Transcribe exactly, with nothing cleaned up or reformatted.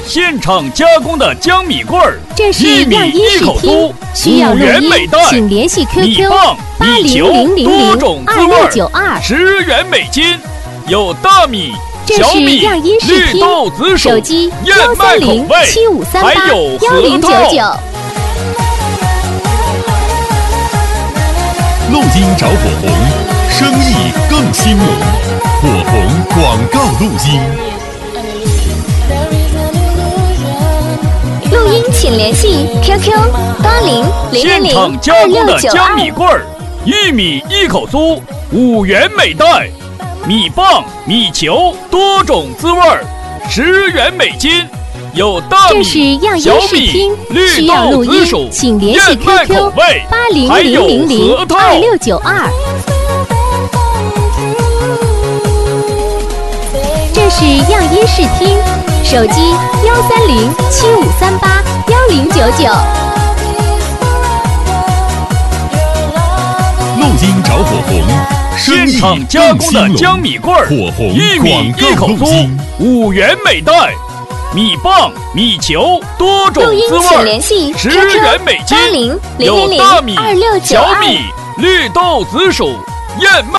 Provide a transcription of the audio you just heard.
现场加工的江米棍儿， 这是样音试听，需要录音，请联系 Q Q 八零零零零二六九二， 十元每斤，有大米、小米、绿豆紫薯、 手机燕幺麦口三零味， 七五三八还有幺零九核桃。 九。 录音找火红，生意更兴隆。火红广告录音。 录音请联系 Q Q 八零零零现零场加工二六九的江米二。 棍儿，一米一口酥，五元每袋；米棒、米球多种滋味儿，十元每斤。有大这是米、 样音小试听米、绿需要录音豆紫薯、 请联系燕麦 Q Q 口味， 八零零还有零零核桃。 二六九二。这是样音试听，手机幺三零七五三八幺零九九。 录音找火红，生意现场加更工的兴隆。 江米棍儿， 火红一米广告一口酥录音， 五元每袋；米棒、米球多种录音滋味请联系儿，十 Q Q 元每斤八零。零有零零大米二六、九二。 小米、绿豆紫薯、燕麦。